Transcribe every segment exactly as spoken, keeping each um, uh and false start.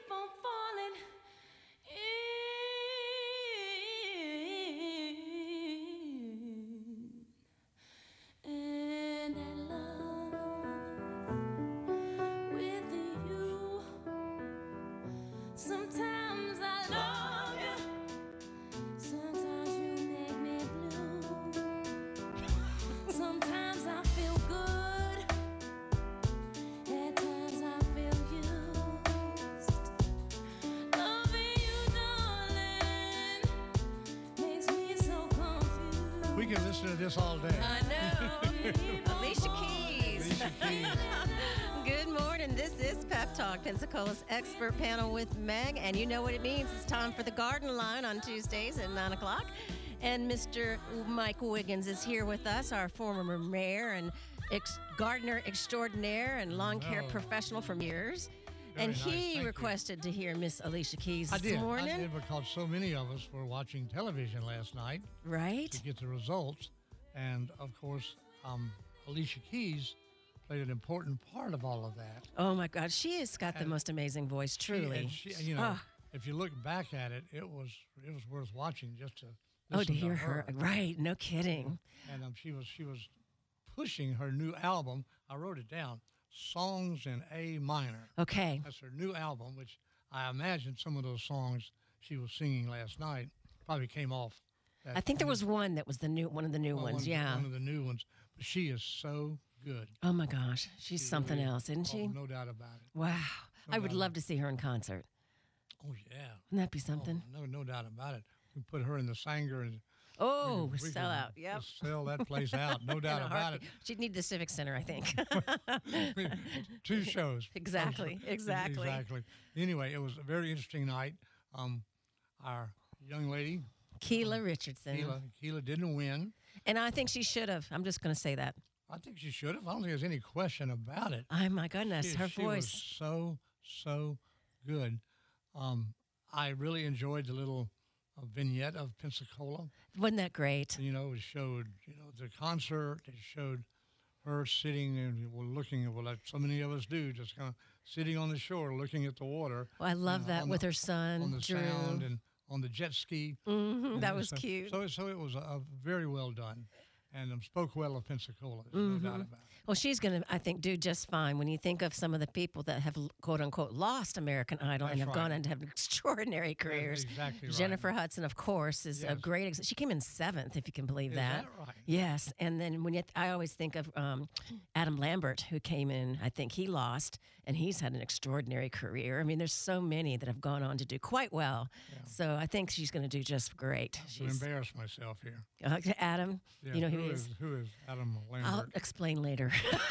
keep on falling in. And that love with you. Sometimes I love you. Sometimes you make me blue. Sometimes I feel good. At times I feel used. Loving you, darling, makes me so confused. We can listen to this all day. I know. Alicia Keys. Alicia Keys. Good morning. This is Pep Talk, Pensacola's expert panel with Meg. And you know what it means. It's time for the Garden Line on Tuesdays at nine o'clock. And Mister Mike Wiggins is here with us, our former mayor and ex- gardener extraordinaire and lawn care Oh. professional from years. Very and nice. he Thank you. requested to hear Miss Alicia Keys I this did. morning. I did because so many of us were watching television last night Right? to get the results. And, of course, um, Alicia Keys played an important part of all of that. Oh, my God. She has got the And most amazing voice, She- truly. and she, you know, Ah. if you look back at it, it was it was worth watching just to Oh, listen to hear her. Right. No kidding. And um, she was she was pushing her new album. I wrote it down. Songs in A minor. Okay. That's her new album, which I imagine some of those songs she was singing last night probably came off. That I think there was one that was the new one of the new one, ones. one- Yeah. one of the new ones. But she is so good. Oh my gosh, she's She something really- else, isn't oh, she? no doubt about it. Wow. I would doubt. love to see her in concert. Oh yeah. Wouldn't that be something? Oh, no, no doubt about it. We put her in the Sanger and Oh, we could- we sell could out. Yep. just sell that place out. No In doubt a about it. heartbeat. She'd need the Civic Center, I think. Two shows. Exactly, exactly. Exactly. Anyway, it was a very interesting night. Um, our young lady, Keela Richardson. Keela, Keela didn't win. And I think she should have. I'm just going to say that. I think she should have. I don't think there's any question about it. Oh my goodness, She, her she voice. was so, so good. Um, I really enjoyed the little uh, vignette of Pensacola. Wasn't that great? You know, it showed, you know, the concert. It showed her sitting and well, looking at, well, like so many of us do, just kind of sitting on the shore looking at the water. Well, I love you know, that on with the- her son, on the Drew. sound and on the jet ski. hmm you that know, was so, cute. So, so it was a, a very well done, and um, spoke well of Pensacola. There's no doubt about it. Well, she's going to, I think, do just fine when you think of some of the people that have, quote unquote, lost American Idol and That's have gone right. on to have extraordinary careers. exactly right. Jennifer Hudson, of course, is a Yes. great. Ex- she came in seventh, if you can believe Is that. that right? Yes, and then when you, I always think of um, Adam Lambert, who came in. I think he lost, and he's had an extraordinary career. I mean, there's so many that have gone on to do quite well. So I think she's going to do just great. I'm She's embarrass myself here. uh, Adam. Yeah, you know who who he is is. who is Adam Lambert? I'll explain later.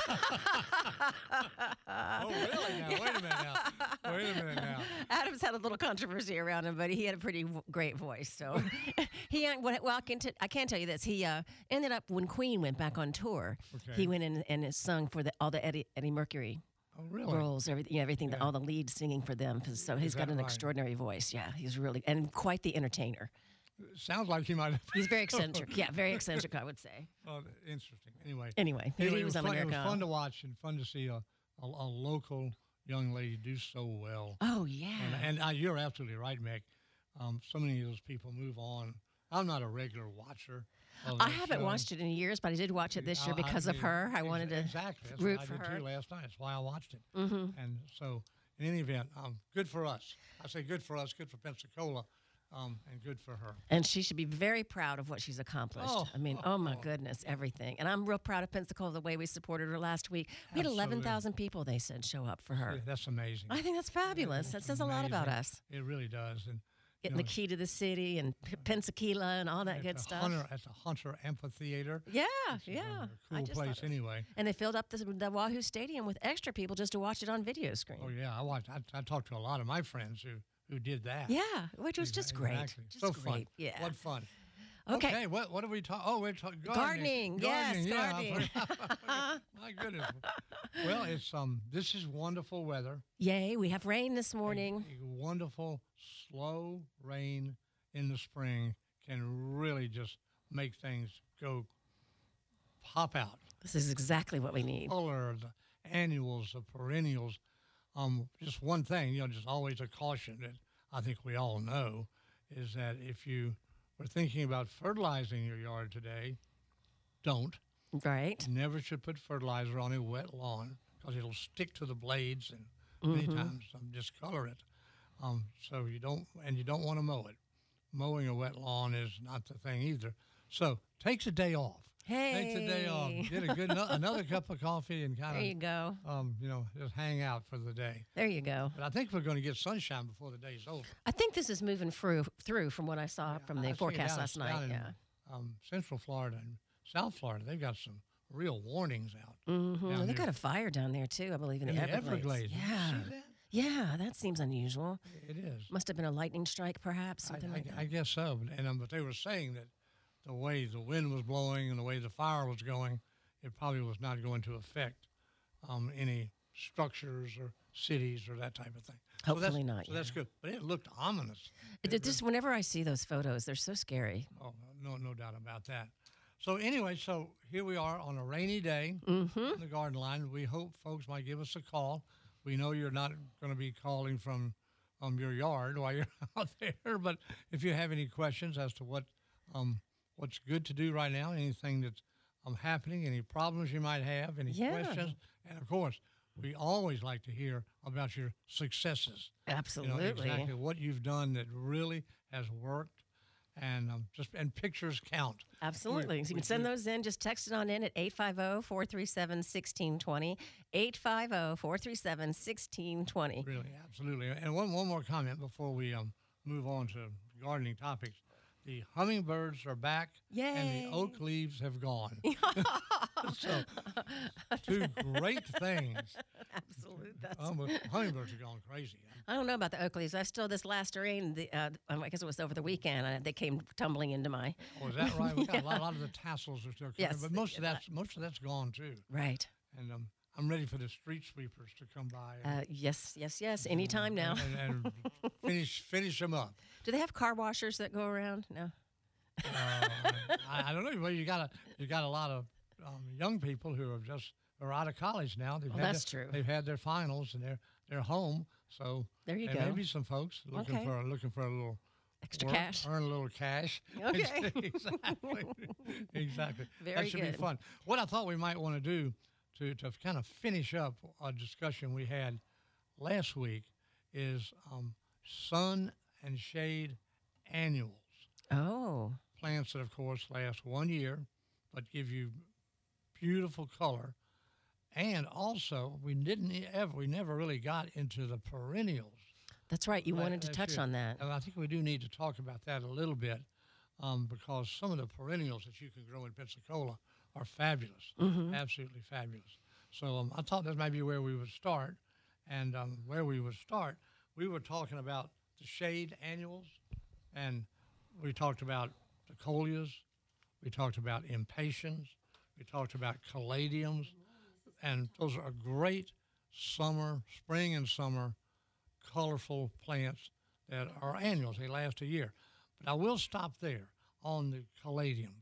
oh, really? Now wait a minute now. Wait a minute now. Adam's had a little controversy around him, but he had a pretty w- great voice. So he, well, I can, t- I can tell you this. He uh, ended up when Queen went back on tour. Okay. He went in and sung for the, all the Eddie, Eddie Mercury Oh, really? roles, everything, everything, Yeah. all the lead singing for them. So he's got that an right? extraordinary voice. Yeah, he's really and quite the entertainer. Sounds like he might have. He's very eccentric. Yeah, very eccentric, I would say. Oh, interesting. Anyway. Anyway, he, Anyway, he it was, was on fun, it America. was fun to watch and fun to see a, a, a local young lady do so well. Oh yeah. And, and uh, you're absolutely right, Mick. Um, so many of those people move on. I'm not a regular watcher. Of I that haven't show. watched it in years, but I did watch it this year I- I because of did. her. I Ex- wanted to exactly. That's root what for I did her. too last night. That's why I watched it. Mhm. And so, in any event, um, good for us. I say good for us, good for Pensacola, um, and good for her. And she should be very proud of what she's accomplished. Oh, I mean, oh, oh, my oh. goodness, everything. And I'm real proud of Pensacola, the way we supported her last week. We had Absolutely. eleven thousand people, they said, show up for her. Yeah, that's amazing. I think that's fabulous. That It's says a lot about amazing. us. It really does. And you Getting know, the key to the city and P- Pensacola and all that at good the stuff. Hunter, at the Hunter Amphitheater. Yeah, which is yeah. a I cool just place thought it was- anyway. And they filled up the, the Wahoo Stadium with extra people just to watch it on video screen. Oh yeah, I watched. I, I talked to a lot of my friends who who did that. Yeah, which was Exa- just great. Exactly. Just so great. fun. Yeah. What fun. Okay. What what are we talking? Oh, we're talking Gardening, yes, yeah, I gardening. forgot. My goodness. Well, it's um. This is wonderful weather. Yay, we have rain this A- morning. A wonderful slow rain in the spring can really just make things go pop out. This is exactly what we need. Color, the annuals, the perennials. Um, just one thing, you know, just always a caution that I think we all know is that if you were thinking about fertilizing your yard today, don't. Right. You never should put fertilizer on a wet lawn because it'll stick to the blades and many Mm-hmm. times um, discolor it. Um, so you don't, and you don't want to mow it. Mowing a wet lawn is not the thing either. So take the day off. Hey. Take the day off. Get a good no, another cup of coffee and kind There of you go. um, you know, just hang out for the day. There you go. But I think we're going to get sunshine before the day's over. I think this is moving through through from what I saw from I the see forecast down- last night. down in, Yeah. Um, Central Florida and South Florida, they've got some real warnings out. Mm-hmm. down They here. got a fire down there too, I believe, in, In the the Everglades. Everglades. Did you Yeah. see that? Yeah, that seems unusual. It is. Must have been a lightning strike, perhaps, I, something I- like that. I guess so. And um, but they were saying that the way the wind was blowing and the way the fire was going, it probably was not going to affect um, any structures or cities or that type of thing. So that's- Hopefully not, So that's yeah. good. But it looked ominous. It- it just whenever I see those photos, they're so scary. Oh, no, no doubt about that. So anyway, so here we are on a rainy day Mm-hmm. on the garden line. We hope folks might give us a call. We know you're not going to be calling from um, your yard while you're out there, but if you have any questions as to what um, what's good to do right now, anything that's um, happening, any problems you might have, any Yeah. questions, and of course, we always like to hear about your successes. You know, Absolutely. exactly what you've done that really has worked, and um, just and pictures count. Absolutely. We- So you we- can send we- those in. Just text it on in at eight five zero, four three seven, one six two zero. eight five zero, four three seven, one six two zero. Really, absolutely. And one one more comment before we um, move on to gardening topics. The hummingbirds are back, and Yay. the oak leaves have gone. So, two great things. Absolutely. That's, Um, but hummingbirds are going crazy. I don't know about the oak leaves. I still, this last rain, the, uh, um, I guess it was over the weekend, uh, they came tumbling into my. Oh, is that right? We got a, lot, a lot of the tassels are still coming, Yes, but they most of did that's most of that's gone too. Right. And um, I'm ready for the street sweepers to come by. and- Uh, yes, yes, yes. Anytime now. and, and finish finish them up. Do they have car washers that go around? No. Uh, I, I don't know. Well, you got a you got a lot of um, young people who are just are out of college now. They've Well, had that's their, true. They've had their finals and they're they're home. So There you there go. may be some folks looking Okay. for looking for a little Extra work, cash. earn a little cash. Okay. exactly, exactly. Very that should good. be fun. What I thought we might want to do to to kind of finish up a discussion we had last week is um, sun and shade annuals. Oh. Plants that, of course, last one year, but give you beautiful color. And also, we didn't e- ever, we never really got into the perennials. That's right. You la- wanted to last touch year. on that. And I think we do need to talk about that a little bit um, because some of the perennials that you can grow in Pensacola are fabulous, Mm-hmm. absolutely fabulous. So um, I thought that might be where we would start. And um, where we would start, we were talking about the shade annuals, and we talked about the coleus, we talked about impatiens, we talked about caladiums, and those are great summer, spring and summer, colorful plants that are annuals. They last a year. But I will stop there on the caladiums.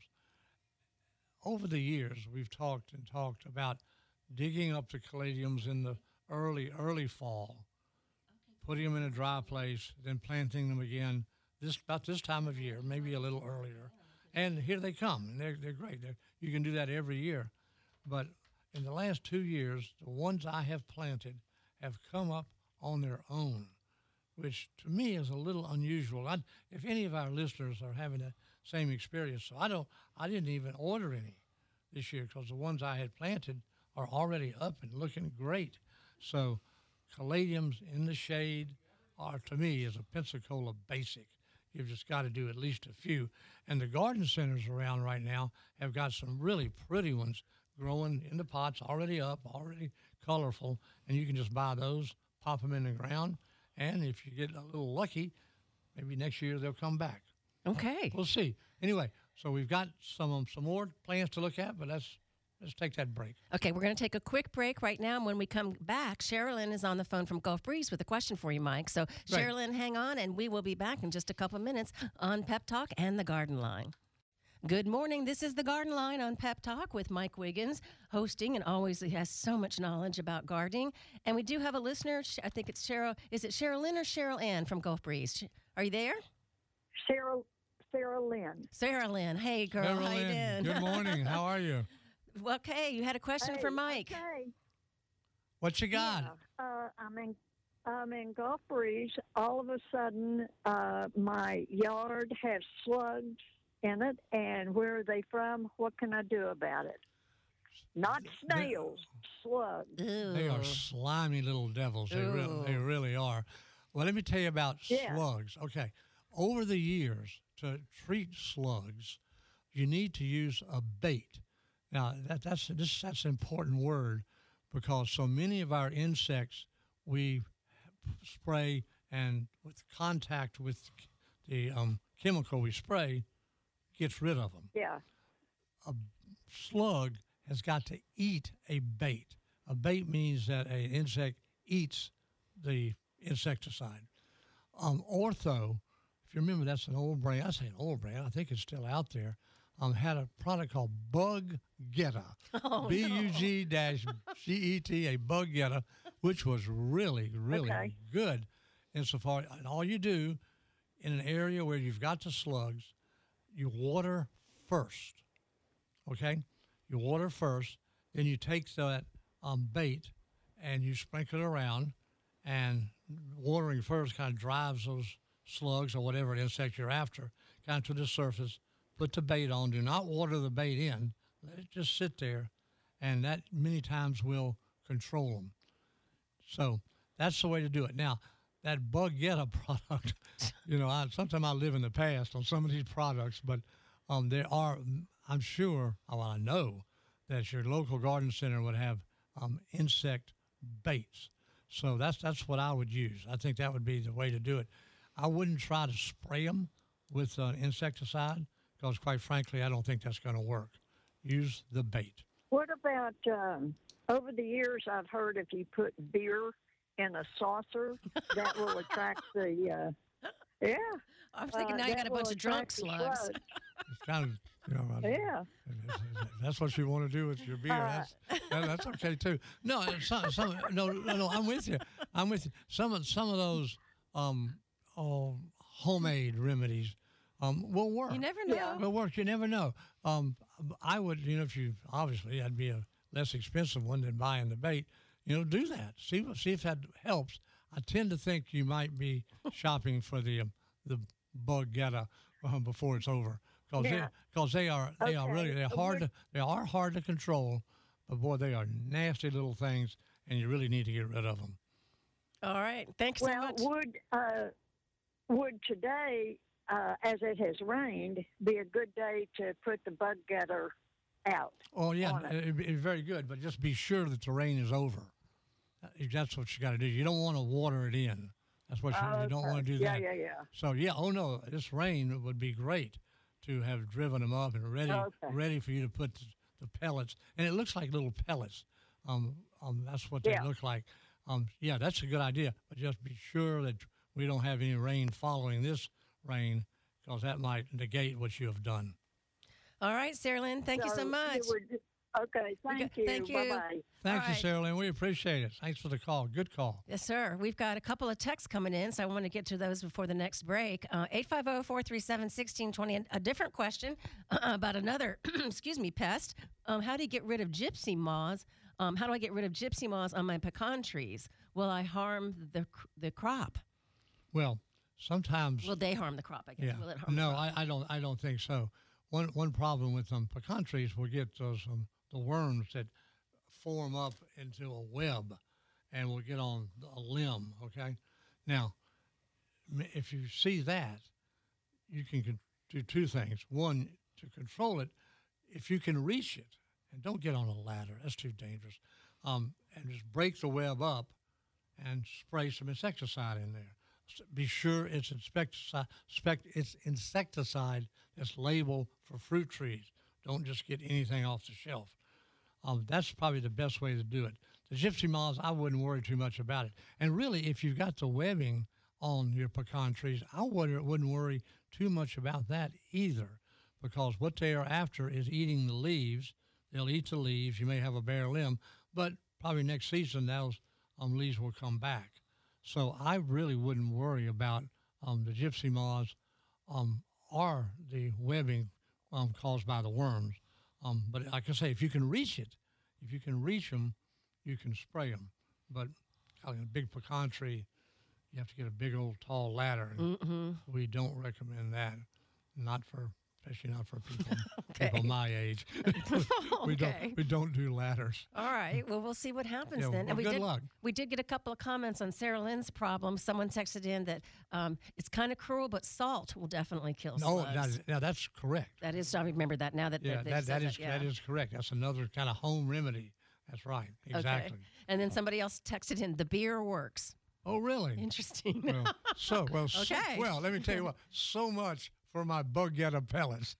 Over the years, we've talked and talked about digging up the caladiums in the early, early fall, putting them in a dry place, then planting them again this about this time of year, maybe a little earlier. And here they come, and they're, they're great. They're, you can do that every year. But in the last two years, the ones I have planted have come up on their own, which to me is a little unusual. I, if any of our listeners are having the same experience, so I don't, I didn't even order any this year because the ones I had planted are already up and looking great. So caladiums in the shade are, to me, is a Pensacola basic. You've just got to do at least a few. And the garden centers around right now have got some really pretty ones growing in the pots, already up, already colorful, and you can just buy those, pop them in the ground, and if you get a little lucky, maybe next year they'll come back. Okay. We'll see. Anyway, so we've got some um, some more plants to look at, but let's let's take that break. Okay, we're going to take a quick break right now. And when we come back, Sherilyn is on the phone from Gulf Breeze with a question for you, Mike. So, Right. Sherilyn, hang on, and we will be back in just a couple minutes on Pep Talk and the Garden Line. Good morning. This is the Garden Line on Pep Talk with Mike Wiggins, hosting, and always he has so much knowledge about gardening. And we do have a listener. Sh- I think it's Cheryl. Is it Cheryl Lynn or Cheryl Ann from Gulf Breeze? Sh- Are you there? Sarah, Sarah Lynn. Sarah Lynn. Hey, girl. How you Marilyn, doing? good morning. How are you? Okay, you had a question Hey, for Mike. Okay. What you got? Yeah, uh, I'm in I'm in Gulf Breeze. All of a sudden, uh, my yard has slugs in it, and where are they from? What can I do about it? Not snails, slugs. They are Ew. slimy little devils. They, re- they Ooh. really are. Well, let me tell you about Yeah. slugs. Okay. Over the years, to treat slugs, you need to use a bait. Now, that, that's, this, that's an important word because so many of our insects we spray, and with contact with the um, chemical we spray, gets rid of them. Yeah. A slug has got to eat a bait. A bait means that an insect eats the insecticide. Um, Ortho, if you remember, that's an old brand. I say an old brand. I think it's still out there. Um, had a product called Bug Getter. Oh, B U G dash G E T, a Bug Getter, which was really, really Okay. good insofar. And all you do in an area where you've got the slugs, you water first. Okay? You water first, then you take that um, bait and you sprinkle it around, and watering first kind of drives those slugs or whatever insect you're after down to the surface. Put the bait on. Do not water the bait in. Let it just sit there, and that many times will control them. So that's the way to do it. Now, that Bug Getter product, you know, I, sometimes I live in the past on some of these products, but um, there are, I'm sure, well, I know that your local garden center would have um, insect baits. So that's that's what I would use. I think that would be the way to do it. I wouldn't try to spray them with uh, insecticide because, quite frankly, I don't think that's going to work. Use the bait. What about um, over the years? I've heard if you put beer in a saucer, that will attract the. Uh, yeah. I was thinking uh, now you that got a bunch will of drunk attract the slugs. slugs. It's kind of, you know, I- Yeah. if- if that's what you want to do with your beer. Uh, That's that, that's okay too. No, it's some, some, no, no, no. I'm with you. I'm with you. Some of some of those um, oh, homemade remedies um, will work. You never know. Yeah. Will work. You never know. Um, I would, you know, if you obviously that'd be a less expensive one than buying the bait. You know, do that. See what see if that helps. I tend to think you might be shopping for the um, the Bug Getter um, before it's over because Yeah. they because they are they are Okay. really they're Uh, hard would- to, they are hard to control, but boy they are nasty little things and you really need to get rid of them. All right. Thanks so Well, much. would uh, would today, uh, as it has rained, be a good day to put the bug getter out? Oh yeah, on it. it'd be- it's very good, but just be sure that the rain is over. Uh, That's what you got to do. You don't want to water it in. That's what you, you don't Okay. want to do Yeah, that. yeah, yeah. So yeah, oh no, this rain would be great to have driven them up and ready, Okay. ready for you to put the, the pellets. And it looks like little pellets. Um, um, that's what they Yeah. look like. Um, yeah, that's a good idea. But just be sure that we don't have any rain following this rain, because that might negate what you have done. All right, Sarah Lynn. Thank you so you much. would- okay, thank got- you. thank you. Bye-bye. Thank All you, right. Sarah Lynn. We appreciate it. Thanks for the call. Good call. Yes, sir. We've got a couple of texts coming in, so I want to get to those before the next break. Uh, eight five zero, four three seven, one six two zero. A different question about another, excuse me, pest. Um, how do you get rid of gypsy moths? Um, how do I get rid of gypsy moths on my pecan trees? Will I harm the cr- the crop? Well, sometimes. Will they harm the crop, I guess? Yeah. Will it harm No, the crop? I, I don't. I don't think so. One one problem with um, pecan trees will get those um, the worms that form up into a web, and will get on a limb. Okay. Now, m- if you see that, you can con- do two things. One, to control it, if you can reach it, and don't get on a ladder. That's too dangerous. Um, and just break the web up, and spray some insecticide in there. S- Be sure it's insecticide. Spec, it's insecticide that's labeled for fruit trees. Don't just get anything off the shelf. Um, that's probably the best way to do it. The gypsy moths, I wouldn't worry too much about it. And really, if you've got the webbing on your pecan trees, I wouldn't, wouldn't worry too much about that either, because what they are after is eating the leaves. They'll eat the leaves. You may have a bare limb, but probably next season those um, leaves will come back. So I really wouldn't worry about um, the gypsy moths um, or the webbing um, caused by the worms. Um, but like I say, if you can reach it, if you can reach them, you can spray them. But like a big pecan tree, you have to get a big old tall ladder. And Mm-hmm. we don't recommend that, not for, especially not for people, Okay. people my age. we Okay. don't we don't do ladders. All right. Well, we'll see what happens Yeah, then. well, we good did, luck. We did get a couple of comments on Sarah Lynn's problem. Someone texted in that um, it's kind of cruel, but salt will definitely kill No, slugs. now, now that's correct. That is, I remember that now that Yeah, that, they that, said that is yeah. that is correct. That's another kind of home remedy. That's right. Exactly. Okay. And then somebody else texted in the beer works. Oh, really? Interesting. Well, so well. So, Okay. well, let me tell you what. So much for my bug getter pellets.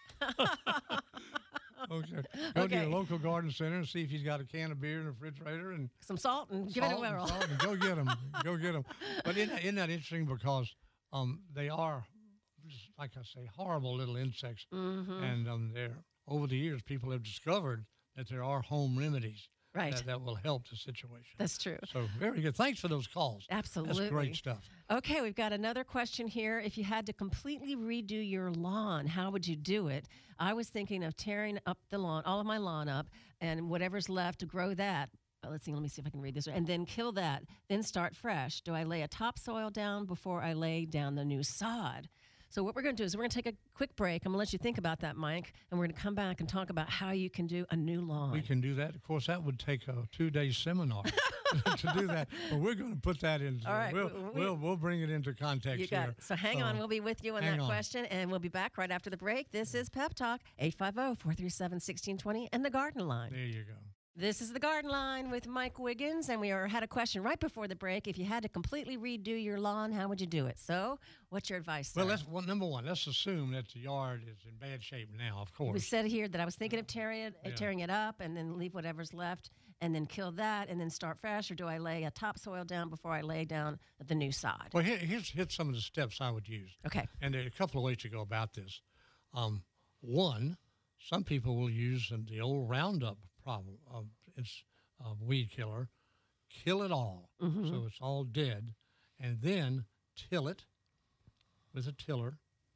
Okay. Go to Okay. your local garden center and see if he's got a can of beer in the refrigerator and Some salt and give it a salt and whirl. salt and go get them. Go get them. But isn't, isn't that interesting? Because um, they are, just like I say, horrible little insects. Mm-hmm. And um, they're, over the years, people have discovered that there are home remedies Right. that, that will help the situation. That's true. So very good. Thanks for those calls. Absolutely. That's great stuff. Okay, we've got another question here. If you had to completely redo your lawn, how would you do it? I was thinking of tearing up the lawn, all of my lawn up, and whatever's left to grow that. uh, Let's see, let me see if I can read this. And then kill that, then start fresh. Do I lay a topsoil down before I lay down the new sod? So what we're going to do is we're going to take a quick break. I'm going to let you think about that, Mike, and we're going to come back and talk about how you can do a new lawn. We can do that. Of course, that would take a two-day seminar to do that. But we're going to put that in. All right, We'll, we- we'll, we'll bring it into context You got here. it. So hang on. So, We'll be with you on hang that on. question, and we'll be back right after the break. This is Pep Talk, eight five zero, four three seven, one six two zero, and the Garden Line. There you go. This is the Garden Line with Mike Wiggins, and we are, had a question right before the break. If you had to completely redo your lawn, how would you do it? So what's your advice, sir? Well, let's, well, number one, let's assume that the yard is in bad shape now, of course. We said here that I was thinking of tearing it, Yeah. tearing it up and then leave whatever's left and then kill that and then start fresh, or do I lay a topsoil down before I lay down the new sod? Well, here, here's, here's some of the steps I would use. Okay. And there are a couple of ways to go about this. Um, one, some people will use um, the old Roundup problem. Um, it's a weed killer. Kill it all, Mm-hmm. so it's all dead, and then till it with a tiller.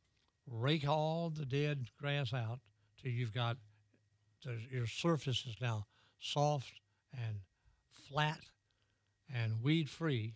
Rake all the dead grass out till you've got the, your surface is now soft and flat and weed free.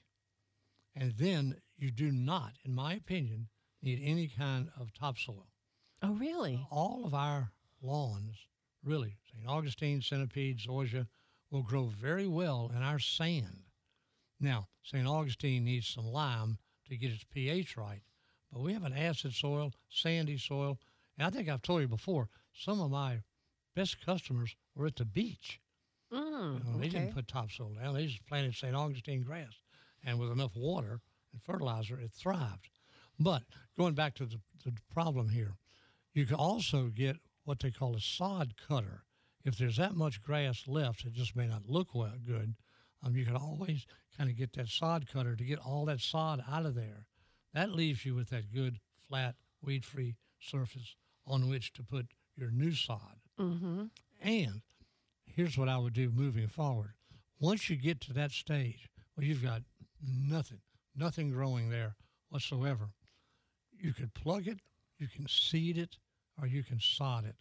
And then you do not, in my opinion, need any kind of topsoil. Oh, really? All of our lawns, really, Saint Augustine, centipede, zoysia, will grow very well in our sand. Now, Saint Augustine needs some lime to get its pH right, but we have an acid soil, sandy soil, and I think I've told you before, some of my best customers were at the beach. Mm, You know, They okay. didn't put topsoil down. They just planted Saint Augustine grass. And with enough water and fertilizer, it thrived. But going back to the, the problem here, you can also get what they call a sod cutter. If there's that much grass left, it just may not look well good. Um, you can always kind of get that sod cutter to get all that sod out of there. That leaves you with that good, flat, weed-free surface on which to put your new sod. Mm-hmm. And here's what I would do moving forward. Once you get to that stage where you've got nothing, nothing growing there whatsoever, you could plug it, you can seed it, or you can sod it.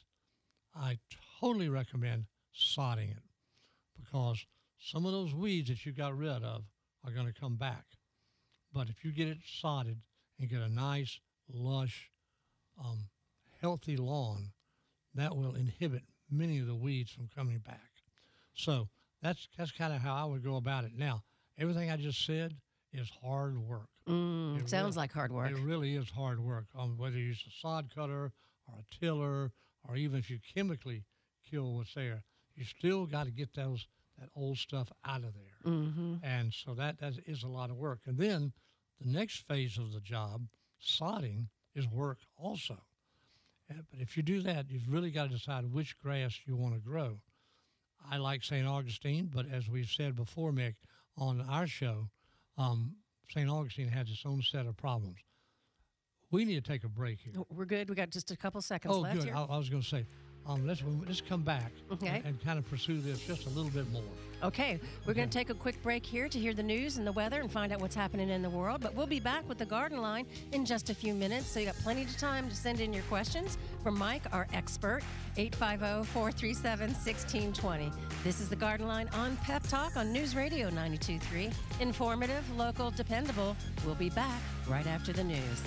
I totally recommend sodding it because some of those weeds that you got rid of are going to come back. But if you get it sodded and get a nice, lush, um, healthy lawn, that will inhibit many of the weeds from coming back. So that's that's kind of how I would go about it. Now, everything I just said is hard work. Mm, It sounds really- like hard work. It really is hard work, um, whether you use a sod cutter or a tiller, or even if you chemically kill what's there, you still got to get those that old stuff out of there. Mm-hmm. And so that, that is a lot of work. And then the next phase of the job, sodding, is work also. Uh, But if you do that, you've really got to decide which grass you want to grow. I like Saint Augustine, but as we've said before, Mick, on our show, um, Saint Augustine has its own set of problems. We need to take a break here. We're good. We got just a couple seconds Oh, left good. here. I, I was going to say, um, let's let's come back Okay. and, and kind of pursue this just a little bit more. Okay, we're going to Okay. take a quick break here to hear the news and the weather and find out what's happening in the world. But we'll be back with the Garden Line in just a few minutes. So you got plenty of time to send in your questions for Mike, our expert, eight five zero, four three seven, one six two zero. This is the Garden Line on Pep Talk on News Radio ninety-two point three. Informative, local, dependable. We'll be back right after the news.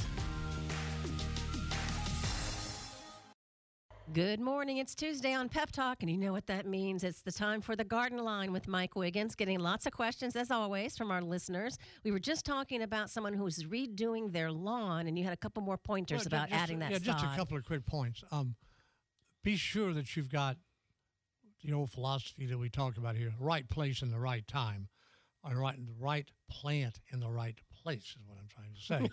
Good morning. It's Tuesday on Pep Talk, and you know what that means. It's the time for the Garden Line with Mike Wiggins, getting lots of questions, as always, from our listeners. We were just talking about someone who's redoing their lawn, and you had a couple more pointers Well, ju- about just- adding that Yeah, just a sod. couple of quick points. Um, be sure that you've got the old philosophy that we talk about here: right place in the right time, or right the right plant in the right place is what I'm trying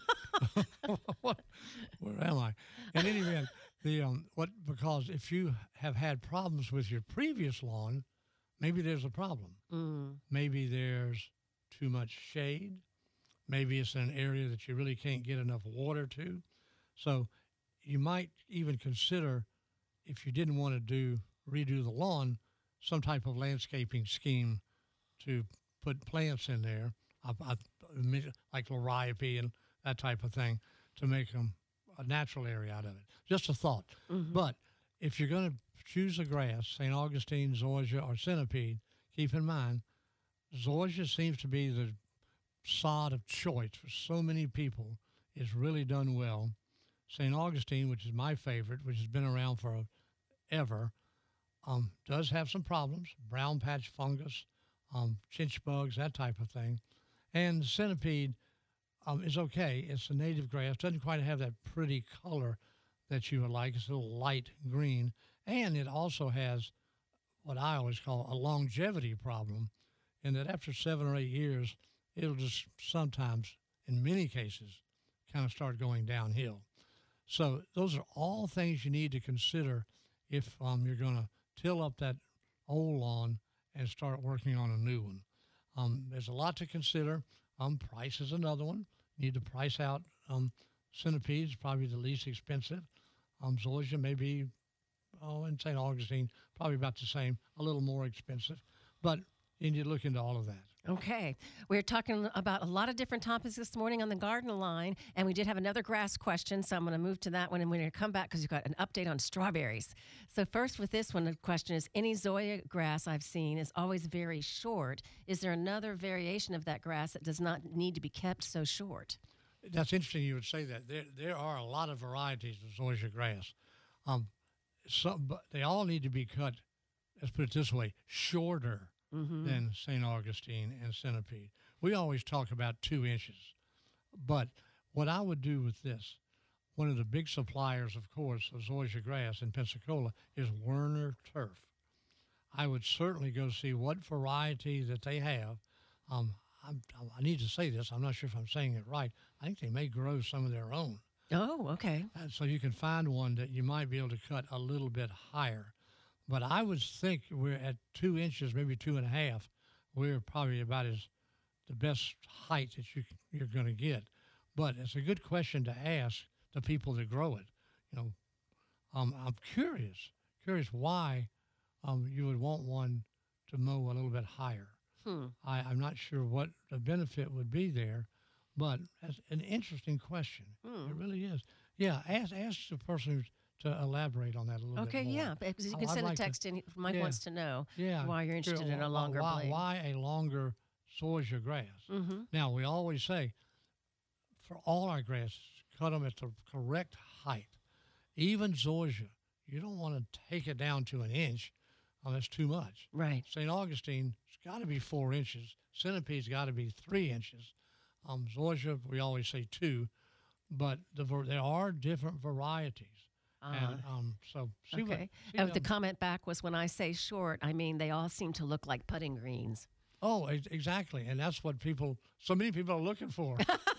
to say. what, where am I? In any event, the um, what because if you have had problems with your previous lawn, maybe there's a problem. Mm. Maybe there's too much shade. Maybe it's in an area that you really can't get enough water to. So you might even consider, if you didn't want to do redo the lawn, some type of landscaping scheme to put plants in there, I, I, like liriope and that type of thing, to make them a natural area out of it. Just a thought. Mm-hmm. But if you're going to choose a grass, Saint Augustine, zoysia, or centipede, keep in mind, zoysia seems to be the sod of choice for so many people. It's really done well. Saint Augustine, which is my favorite, which has been around forever, um, does have some problems, brown patch fungus, um, chinch bugs, that type of thing. And the centipede um, is okay. It's a native grass. Doesn't quite have that pretty color that you would like. It's a little light green. And it also has what I always call a longevity problem, in that after seven or eight years, it'll just sometimes, in many cases, kind of start going downhill. So those are all things you need to consider if um, you're going to till up that old lawn and start working on a new one. Um, there's a lot to consider. Um, price is another one. You need to price out um, centipedes, probably the least expensive. Um, zoysia may be, oh, in Saint Augustine, probably about the same, a little more expensive. But you need to look into all of that. Okay. We're talking about a lot of different topics this morning on the Garden Line, and we did have another grass question, so I'm going to move to that one, and we're going to come back because we've got an update on strawberries. So first with this one, the question is, any zoya grass I've seen is always very short. Is there another variation of that grass that does not need to be kept so short? That's interesting you would say that. There there are a lot of varieties of zoysia grass. Um, some, but they all need to be cut, let's put it this way, shorter Mm-hmm. than Saint Augustine and centipede. We always talk about two inches. But what I would do with this, one of the big suppliers, of course, of zoysia grass in Pensacola is Werner Turf. I would certainly go see what variety that they have. Um, I'm, I need to say this. I'm not sure if I'm saying it right. I think they may grow some of their own. Oh, okay. And so you can find one that you might be able to cut a little bit higher. But I would think we're at two inches, maybe two and a half. We're probably about as the best height that you, you're going to get. But it's a good question to ask the people that grow it. You know, um, I'm curious, curious why um, you would want one to mow a little bit higher. Hmm. I, I'm not sure what the benefit would be there, but that's an interesting question. Hmm. It really is. Yeah, ask ask the person who's to elaborate on that a little Okay, bit more. yeah, because you I- can I'd send like a to- text in. Mike yeah. wants to know Yeah. why you're sure, interested in a wh- longer why, blade. Why a longer zoysia grass? Mm-hmm. Now, we always say, for all our grasses, cut them at the correct height. Even zoysia, you don't want to take it down to an inch. Oh, that's too much. Right. Saint Augustine, it's got to be four inches. Centipede's got to be three inches. Um, zoysia, we always say two. But the, var- there are different varieties. Uh, And um, so see what, okay. see Uh, the them. comment back was, when I say short, I mean they all seem to look like putting greens. Oh, ex- exactly, and that's what people, so many people are looking for.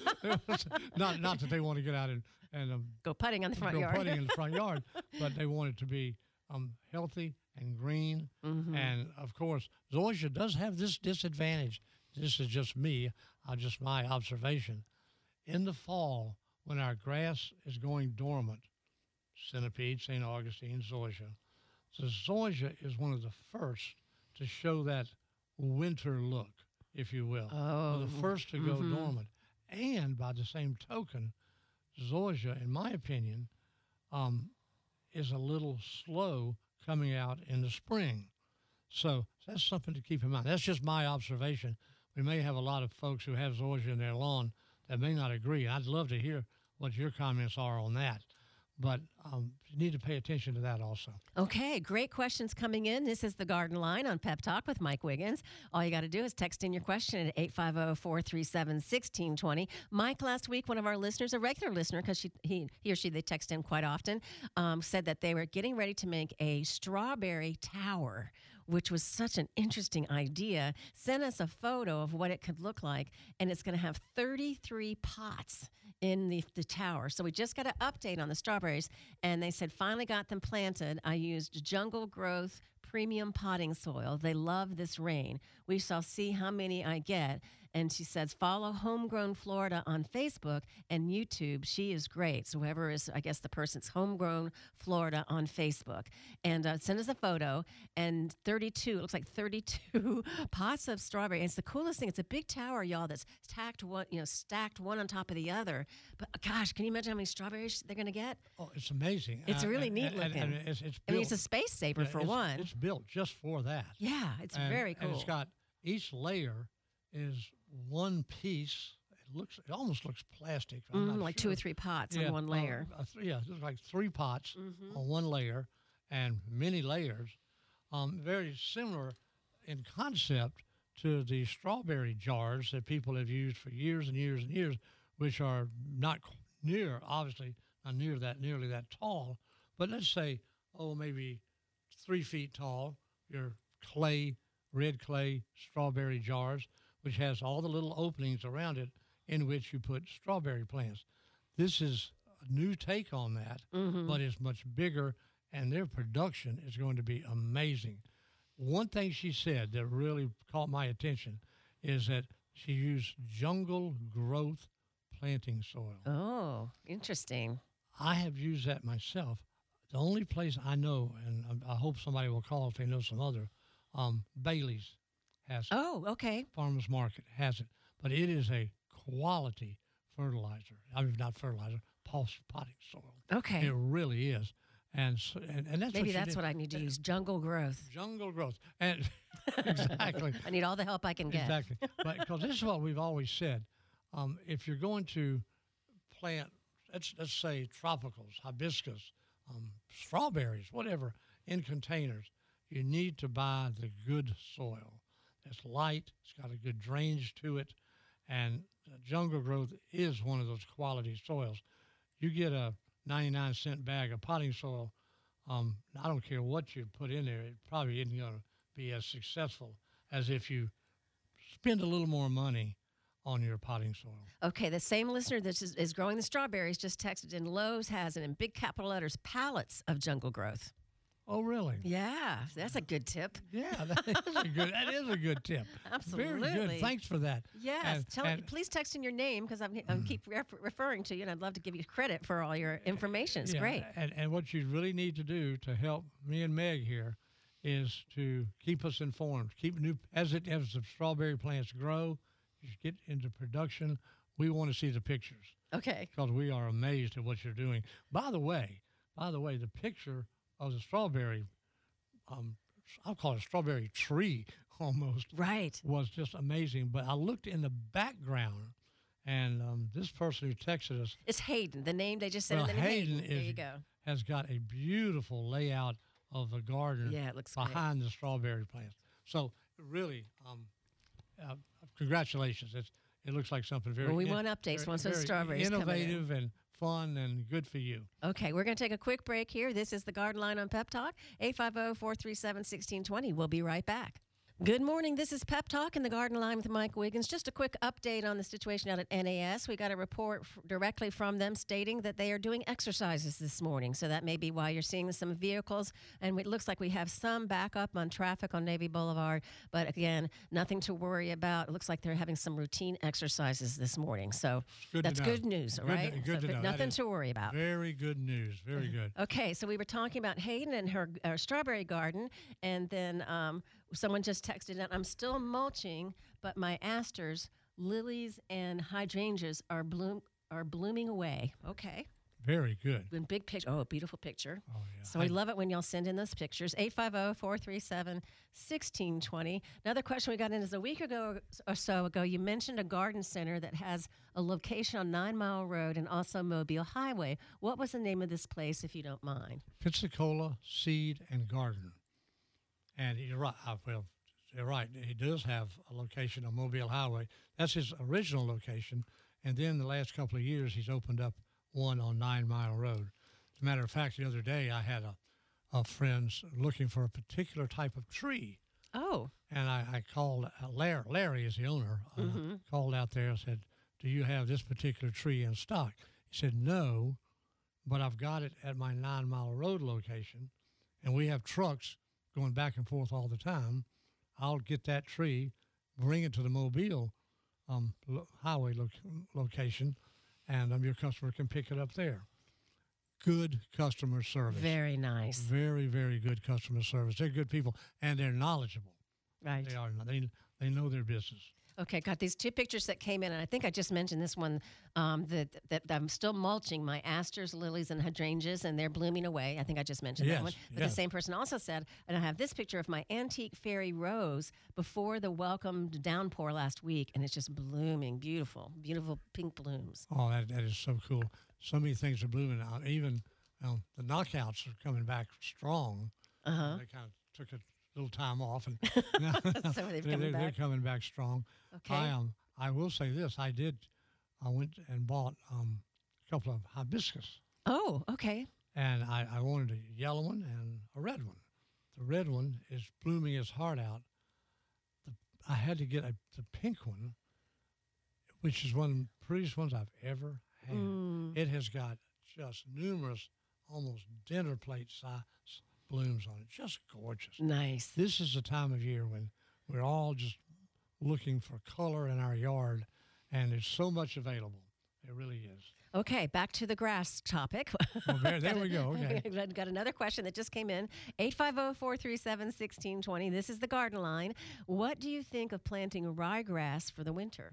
not not that they want to get out and and um, Go putting on the front go yard. putting in the front yard, but they want it to be um, healthy and green. Mhm. And of course, zoysia does have this disadvantage. This is just me, uh, just my observation. In the fall, when our grass is going dormant, centipede, Saint Augustine, zoysia. So zoysia is one of the first to show that winter look, if you will. Oh, Or the first to go mhm. dormant. And by the same token, zoysia, in my opinion, um, is a little slow coming out in the spring. So that's something to keep in mind. That's just my observation. We may have a lot of folks who have zoysia in their lawn that may not agree. I'd love to hear what your comments are on that. But um, you need to pay attention to that also. Okay, great questions coming in. This is the Garden Line on Pep Talk with Mike Wiggins. All you got to do is text in your question at eight five zero, four three seven, one six two zero. Mike, last week, one of our listeners, a regular listener, because he, he or she, they text in quite often, um, said that they were getting ready to make a strawberry tower, which was such an interesting idea. Sent us a photo of what it could look like, and it's going to have thirty-three pots in the, the tower. So we just got an update on the strawberries, and they said finally got them planted. I used Jungle Growth premium potting soil. They love this rain. We shall see how many I get. And she says, follow Homegrown Florida on Facebook and YouTube. She is great. So whoever is, I guess the person's Homegrown Florida on Facebook. And uh, send us a photo. And thirty-two, it looks like thirty-two pots of strawberry. And it's the coolest thing. It's a big tower, y'all, that's stacked one, you know, stacked one on top of the other. But uh, gosh, can you imagine how many strawberries they're going to get? Oh, it's amazing. It's Uh, really and- neat and- and- looking. and it's, it's I mean, it's a built- space saver yeah, for it's- one. It's built just for that. Yeah, it's And- very cool. And it's got each layer is one piece. It looks, it almost looks plastic. I'm Mhm, not like two sure. or three pots Yeah, on one uh, layer. uh, th- yeah, there's like three pots Mhm. on one layer and many layers. Um, very similar in concept to the strawberry jars that people have used for years and years and years, which are not qu- near, obviously, not near that, nearly that tall, but let's say, oh, maybe three feet tall, your clay, red clay strawberry jars, which has all the little openings around it in which you put strawberry plants. This is a new take on that, Mhm. but it's much bigger, and their production is going to be amazing. One thing she said that really caught my attention is that she used Jungle Growth planting soil. Oh, interesting. I have used that myself. The only place I know, and I I hope somebody will call if they know some other, um, Bailey's has it. Oh, okay. Farmers Market has it, but it is a quality fertilizer. I mean, not fertilizer, pulse potting soil. Okay. It really is, and so, and, and that's Maybe what she that's did. what I need to use. Jungle Growth. Jungle Growth, and exactly, I need all the help I can get. exactly. But because this is what we've always said, um, if you're going to plant, let's let's say tropicals, hibiscus, um, strawberries, whatever, in containers, you need to buy the good soil. It's light, it's got a good drainage to it, and uh, Jungle Growth is one of those quality soils. You get a ninety-nine cent bag of potting soil, um, I don't care what you put in there, it probably isn't going to be as successful as if you spend a little more money on your potting soil. Okay, the same listener that is, is growing the strawberries just texted in. Lowe's has it in big capital letters, pallets of Jungle Growth. Oh, really? Yeah, that's a good tip. Yeah, that is a good. That is a good tip. Absolutely. Very good. Thanks for that. Yes, And- tell and- please text in your name because I'm, I'm keep ref- referring to you, and I'd love to give you credit for all your information. It's yeah, great. And and what you really need to do to help me and Meg here is to keep us informed. Keep new as it as the strawberry plants grow, you get into production. We want to see the pictures Okay. because we are amazed at what you're doing. By the way, by the way, the picture of the strawberry, um, I'll call it a strawberry tree almost, Right. was just amazing. But I looked in the background, and um, this person who texted us It's Hayden, the name they just said. Well, and then Hayden Hayden. There is- you go. has got a beautiful layout of the garden Yeah, it looks great. behind the strawberry plants. So really, um, uh, congratulations. It's, it looks like something very Well, we in- want updates very- once those very strawberries come in. innovative and fun and good for you. Okay, we're going to take a quick break here. This is the Garden Line on Pep Talk, eight five zero, four three seven, one six two zero. We'll be right back. Good morning. This is Pep Talk in the Garden Line with Mike Wiggins. Just a quick update on the situation out at N A S. We got a report f- directly from them stating that they are doing exercises this morning. So that may be why you're seeing some vehicles. And it looks like we have some backup on traffic on Navy Boulevard. But again, nothing to worry about. It looks like they're having some routine exercises this morning. So Good to that's know. good news, all Good right? to- good So, to but know. That nothing is to worry about. Very good news. Very good. Okay, so we were talking about Hayden and her, her strawberry garden, and then um, someone just texted in, I'm still mulching, but my asters, lilies, and hydrangeas are bloom are blooming away. Okay. Very good. And big picture. Oh, a beautiful picture. Oh, yeah. So we I- love it when y'all send in those pictures. eight five zero, four three seven, one six two zero. Another question we got in is a week ago or so ago, you mentioned a garden center that has a location on Nine Mile Road and also Mobile Highway. What was the name of this place, if you don't mind? Pensacola Seed and Garden. And you're right. I, well, you're right. He does have a location on Mobile Highway. That's his original location. And then the last couple of years, he's opened up one on Nine Mile Road. As a matter of fact, the other day, I had a, a friends looking for a particular type of tree. Oh, And I, I called, uh, Larry, Larry is the owner, uh, Mm-hmm. called out there and said, do you have this particular tree in stock? He said, no, but I've got it at my Nine Mile Road location, and we have trucks going back and forth all the time. I'll get that tree, bring it to the Mobile um, lo- highway lo- location, and um, your customer can pick it up there. Good customer service. very nice. Very, very good customer service. They're good people, and they're knowledgeable. Right. They are. They they know their business. Okay, got these two pictures that came in, and I think I just mentioned this one, um, that, that I'm still mulching my asters, lilies, and hydrangeas, and they're blooming away. I think I just mentioned Yes, that one. But yes. the same person also said, and I have this picture of my antique fairy rose before the welcomed downpour last week, and it's just blooming, beautiful, beautiful pink blooms. Oh, that that is so cool. So many things are blooming now. Even um, the knockouts are coming back strong. Uh-huh. They kind of took a little time off, and now So they've they're, coming they're, they're back. coming back strong. Okay. I um I will say this. I did. I went and bought um a couple of hibiscus. Oh, okay. And I, I wanted a yellow one and a red one. The red one is blooming its heart out. The, I had to get a, the pink one, which is one of the prettiest ones I've ever had. Mm. It has got just numerous, almost dinner plate size blooms on it. Just gorgeous. Nice. This is the time of year when we're all just looking for color in our yard, and there's so much available. It really is. Okay, back to the grass topic. Well, there, there we go. Okay. Got got another question that just came in. eight five zero, four three seven, one six two zero. This is the garden line. What do you think of planting ryegrass for the winter?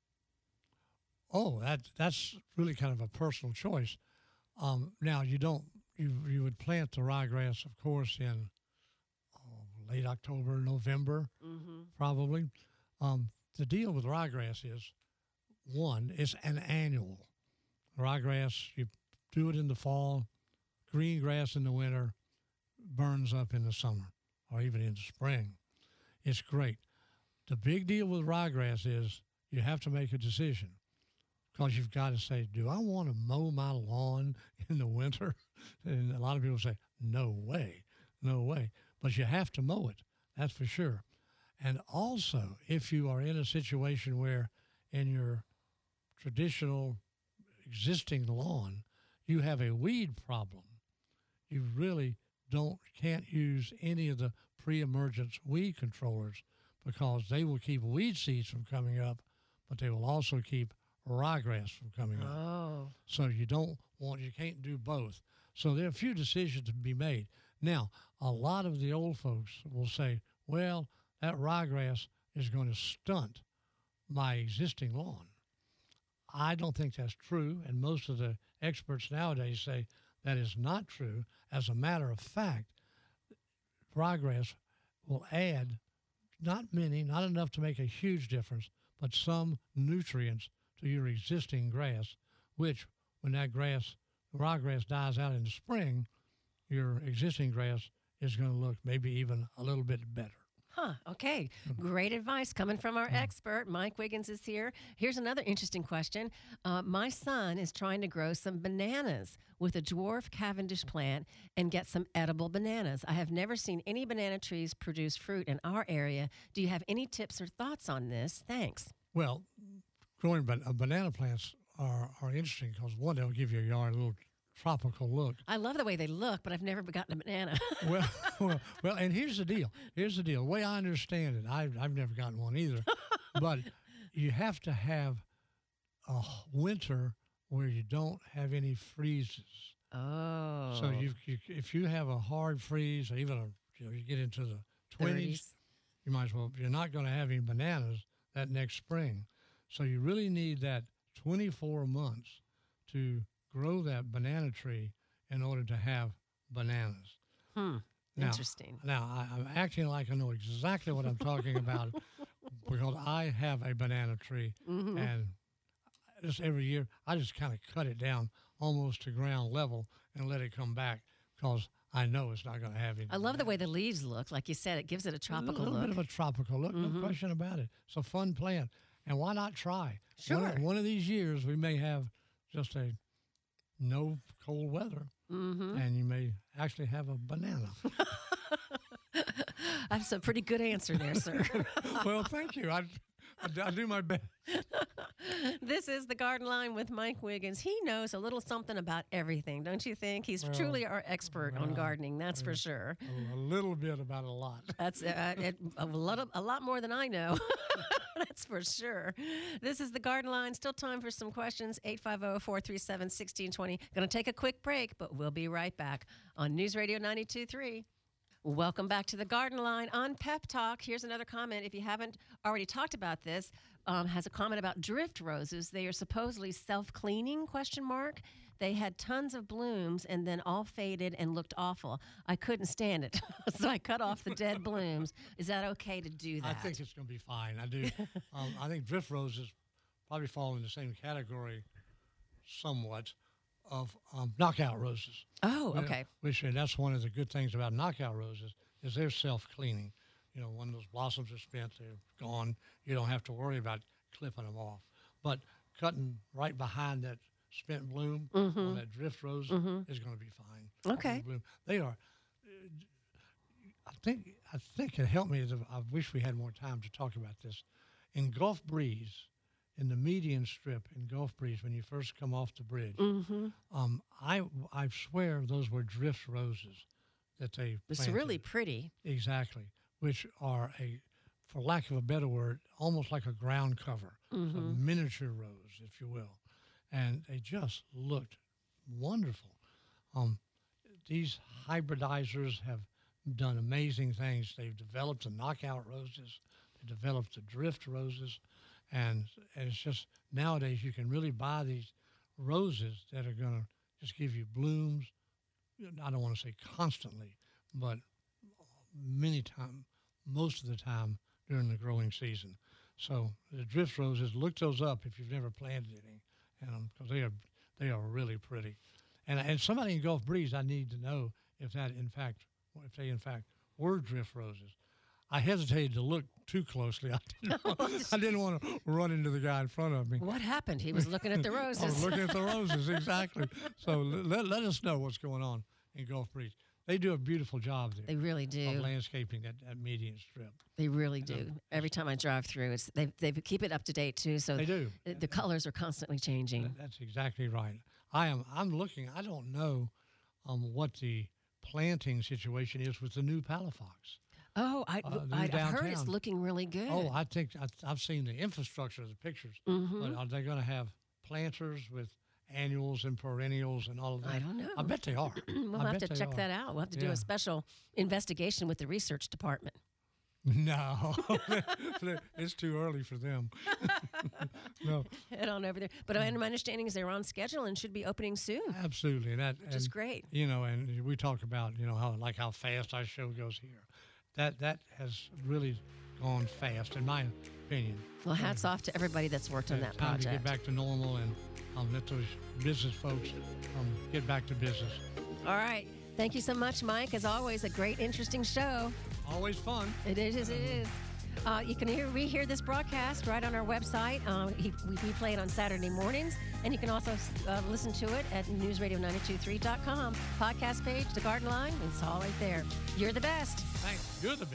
Oh, that that's really kind of a personal choice. Um, now you don't you you would plant the ryegrass, of course, in oh, late October, November, Mm-hmm. probably. Um, the deal with ryegrass is one, it's an annual. Ryegrass, you do it in the fall, green grass in the winter, burns up in the summer or even in the spring. It's great. The big deal with ryegrass is you have to make a decision because you've got to say, do I want to mow my lawn in the winter? And a lot of people say, no way, no way. But you have to mow it, that's for sure. And also, if you are in a situation where in your traditional existing lawn, you have a weed problem, you really don't can't use any of the pre-emergence weed controllers because they will keep weed seeds from coming up, but they will also keep ryegrass from coming up. Oh. So you don't want, you can't do both. So there are a few decisions to be made. Now, a lot of the old folks will say, well, that ryegrass is going to stunt my existing lawn. I don't think that's true, and most of the experts nowadays say that is not true. As a matter of fact, ryegrass will add not many, not enough to make a huge difference, but some nutrients to your existing grass, which when that grass, ryegrass dies out in the spring, your existing grass is going to look maybe even a little bit better. Huh. Okay. Great advice coming from our expert. Mike Wiggins is here. Here's another interesting question. Uh, my son is trying to grow some bananas with a dwarf Cavendish plant and get some edible bananas. I have never seen any banana trees produce fruit in our area. Do you have any tips or thoughts on this? Thanks. Well, growing ban- uh, banana plants are, are interesting because, one, they'll give your yard a little tropical look. I love the way they look, but I've never gotten a banana. well, well, well, and here's the deal. Here's the deal. The way I understand it, I've, I've never gotten one either, but you have to have a winter where you don't have any freezes. Oh. So you, you if you have a hard freeze, or even a, you know, you get into the twenties, thirties. you might as well. You're not going to have any bananas that next spring. So you really need that twenty-four months to grow that banana tree in order to have bananas. Hmm. Now, Interesting. Now, I, I'm acting like I know exactly what I'm talking about because I have a banana tree, Mm-hmm. and just every year I just kind of cut it down almost to ground level and let it come back because I know it's not going to have any. I love the way the leaves look. Like you said, it gives it a tropical a little look. bit of a tropical look, Mhm. no question about it. It's a fun plant, and why not try? Sure. One, one of these years we may have just a no cold weather, Mm-hmm. and you may actually have a banana. That's a pretty good answer there, sir. Well, thank you. I, I, do- I do my best. This is the Garden Line with Mike Wiggins. He knows a little something about everything, don't you think? He's Well, truly our expert on well, gardening, that's for well. sure. A, a little bit about a lot. That's uh, it, a lot of, a lot more than I know. That's for sure. This is the Garden Line. Still time for some questions. eight five zero, four three seven, one six two zero. Going to take a quick break, but we'll be right back on News Radio ninety-two point three. Welcome back to the Garden Line on Pep Talk. Here's another comment. If you haven't already talked about this, um, has a comment about drift roses. They are supposedly self-cleaning, question mark. They had tons of blooms and then all faded and looked awful. I couldn't stand it, so I cut off the dead blooms. Is that okay to do that? I think it's going to be fine. I do. um, I think drift roses probably fall in the same category somewhat of um, knockout roses. Oh, Yeah, okay. Which, and that's one of the good things about knockout roses is they're self-cleaning. You know, when those blossoms are spent, they're gone. You don't have to worry about clipping them off. But cutting right behind that spent bloom on that drift rose is going to be fine. Okay. Bloom. They are. I think. I think it helped me. I wish we had more time to talk about this. In Gulf Breeze, in the median strip in Gulf Breeze, when you first come off the bridge, Mm-hmm. um, I I swear those were drift roses that they It's planted. really pretty. Exactly, which are a, for lack of a better word, almost like a ground cover, a miniature rose, if you will, and they just looked wonderful. Um, these hybridizers have done amazing things. They've developed the knockout roses, they developed the drift roses, and, and it's just nowadays you can really buy these roses that are going to just give you blooms. I don't want to say constantly, but many times, most of the time during the growing season. So the drift roses, look those up if you've never planted any, and because they are they are really pretty. And and somebody in Gulf Breeze, I need to know if that in fact, if they in fact were drift roses. I hesitated to look too closely. I didn't, want, I didn't want to run into the guy in front of me. What happened? He was looking at the I was roses. looking at the roses, exactly. So let, let us know what's going on in Gulf Breeze. They do a beautiful job there They really of do. landscaping that, that median strip. They really do. Every time I drive through, it's they they keep it up to date too. So They do. the, the colors are constantly changing. That- That's exactly right. I am. I'm looking. I don't know um, what the planting situation is with the new Palafox. Oh, I, Uh, the I I've heard it's downtown. looking really good. Oh, I think I, I've seen the infrastructure of the pictures. Mhm. But are they going to have planters with annuals and perennials and all of that? I don't know. I bet they are. we'll I have bet to they check are. that out. We'll have to do Yeah. a special investigation with the research department. No, it's too early for them. No, Head on over there. But uh, my understanding is they're on schedule and should be opening soon, absolutely. And that, which is and, great. You know, and we talk about, you know, how like how fast our show goes here. That that has really gone fast, in my opinion. Well, hats off to everybody that's worked on It's that time to project. get back to normal and um, let those business folks um, get back to business. All right. Thank you so much, Mike. As always, a great, interesting show. Always fun. It is, it is. Uh, you can hear, rehear this broadcast right on our website. Uh, he, we replay it on Saturday mornings, and you can also uh, listen to it at news radio nine two three dot com. Podcast page, The Garden Line, it's all right there. You're the best. Thanks. You're the best.